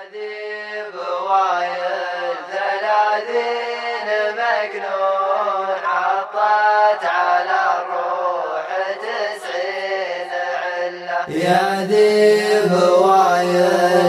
ذي بوايل 30 مكنون حطت على الروح 90 علة. يا ذي بوايل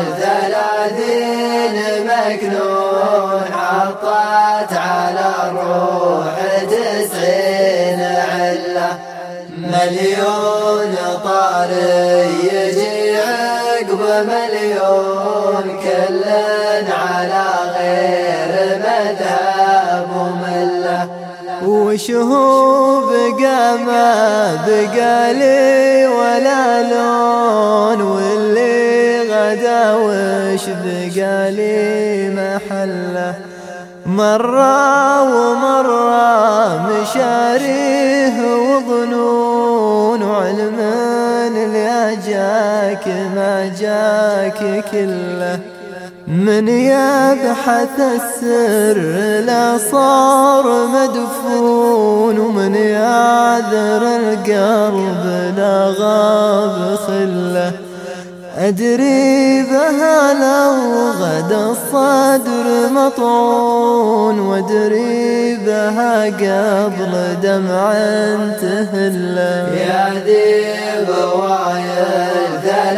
30 مكنون حطت على الروح 90 علة. مليون طاري يجي عقب مليون كلن على غير مذهب ومله. وشهو بقى ما بقى لي ولا لون، واللي غدا وش بقى لي محله. مرة ومرة مشاريه وظنون، وعلما اللي جاك ما جاك كله. من يبحث السر لا صار مدفون، ومن يعذر القلب لا غاب خله. أدري بها لو غدا الصدر مطعون، وأدري بها قبل دمع تهله. يا ذي بوايل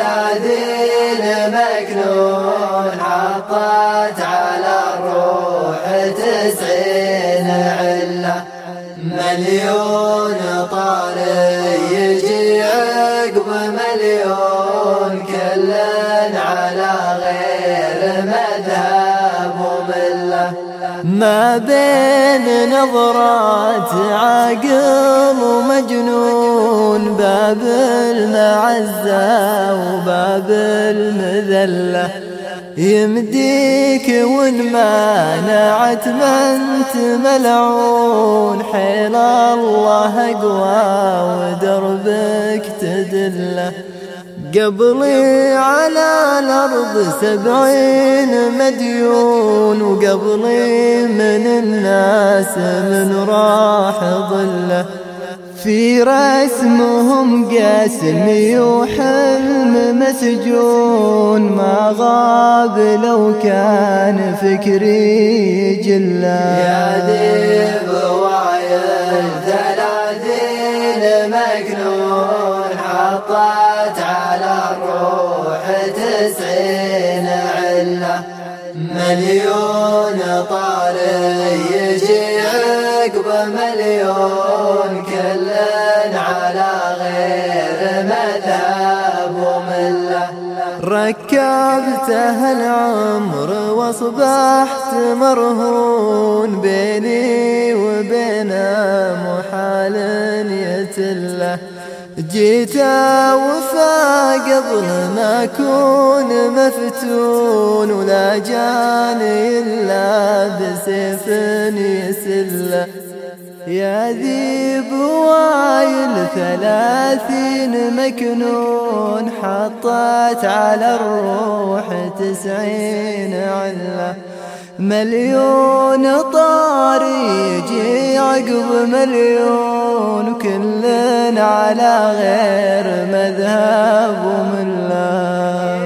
30 مكنون حطت على الروح 90 علة. مليون طاري يجي عقب مليون كلن على غير مذهب ومله. ما بين نظرات عاقل ومجنون، باب المعزة وباب المذلة. يمديك وان مانعت ما انت ملعون، حيل الله اقوى ودربك تدله. قبلي على الأرض 70 مديون، وقبلي من الناس من راح ظله. في رسمهم قاسم وحلم مسجون، ما غاب لو كان فكري جله. يا ذي بوايل 30 مكنون حطت على الروح 90 علة. مليون طاري يجي عقب مليون كلن على غير مذهب ومله. ركبته العمر واصبحت مرهون، بيني وبينه محال يتله. جيت وفا قبل ما أكون مفتون، ولا جاني إلا بسيف يسله. يا ذي بوايل 30 مكنون حطت على الروح 90 علة. مليون طاري يجي عقب مليون، وكلن على غير مذهب ومله.